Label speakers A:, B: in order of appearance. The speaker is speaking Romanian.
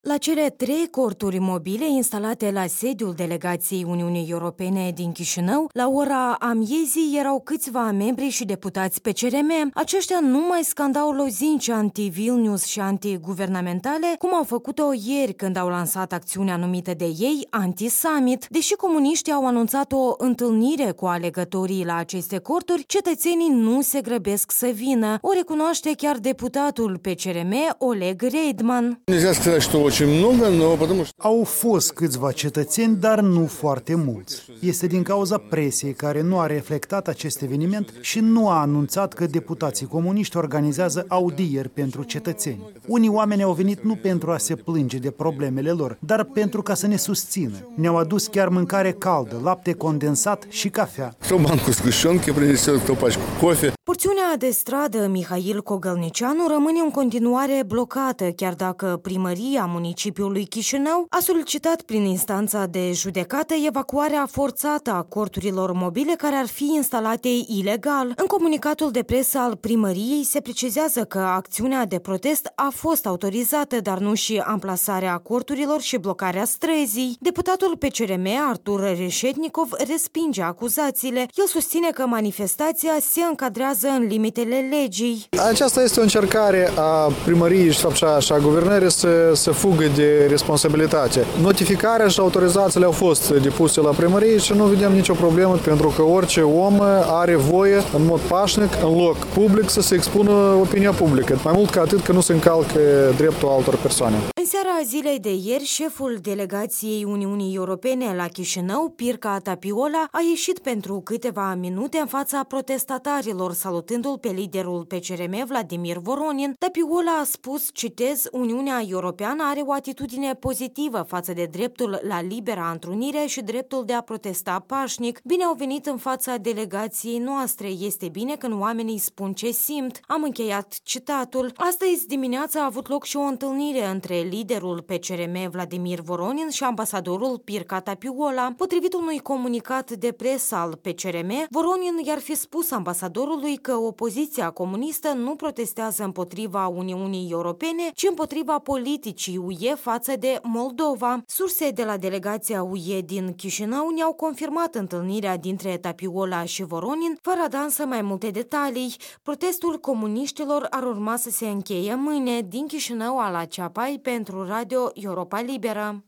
A: La cele 3 corturi mobile instalate la sediul delegației Uniunii Europene din Chișinău, la ora amiezii erau câțiva membri și deputați PCRM. Aceștia nu mai scandau lozinci anti-Vilnius și anti-guvernamentale, cum au făcut-o ieri când au lansat acțiunea numită de ei Anti-Summit. Deși comuniștii au anunțat o întâlnire cu alegătorii la aceste corturi, cetățenii nu se grăbesc să vină. O recunoaște chiar deputatul PCRM, Oleg Reidman.
B: Au fost câțiva cetățeni, dar nu foarte mulți. Este din cauza presiei care nu a reflectat acest eveniment și nu a anunțat că deputații comuniști organizează audieri pentru cetățeni. Unii oameni au venit nu pentru a se plânge de problemele lor, dar pentru ca să ne susțină. Ne-au adus chiar mâncare caldă, lapte condensat și cafea.
A: Porțiunea de stradă Mihail Cogălnicianu rămâne în continuare blocată, chiar dacă primăria municipiului Chișinău a solicitat prin instanța de judecată evacuarea forțată a corturilor mobile care ar fi instalate ilegal. În comunicatul de presă al primăriei se precizează că acțiunea de protest a fost autorizată, dar nu și amplasarea corturilor și blocarea străzii. Deputatul PCRM, Artur Reșetnikov, respinge acuzațiile. El susține că manifestația se încadrează în limitele legii.
C: Aceasta este o încercare a primăriei și a guvernării să fugă de responsabilitate. Notificarea și autorizațiile au fost depuse la primărie și nu vedem nicio problemă pentru că orice om are voie în mod pașnic, în loc public, să se expună opinia publică. Mai mult ca atât că nu se încalcă dreptul altor persoane.
A: În seara zilei de ieri, șeful delegației Uniunii Europene la Chișinău, Pirca Tapiola, a ieșit pentru câteva minute în fața protestatarilor, salutându-l pe liderul PCRM, Vladimir Voronin. Tapiola a spus, citez, Uniunea Europeană are o atitudine pozitivă față de dreptul la libera întrunire și dreptul de a protesta pașnic. Bine au venit în fața delegației noastre. Este bine când oamenii spun ce simt. Am încheiat citatul. Astăzi dimineața a avut loc și o întâlnire între liderul PCRM, Vladimir Voronin, și ambasadorul Pirca Tapiola. Potrivit unui comunicat de presă al PCRM, Voronin i-ar fi spus ambasadorului că opoziția comunistă nu protestează împotriva Uniunii Europene, ci împotriva politicii UE față de Moldova. Surse de la delegația UE din Chișinău ne-au confirmat întâlnirea dintre Tapiola și Voronin, fără a da însă mai multe detalii. Protestul comuniștilor ar urma să se încheie mâine. Din Chișinău, Ala Ceapai, pentru Radio Europa Liberă.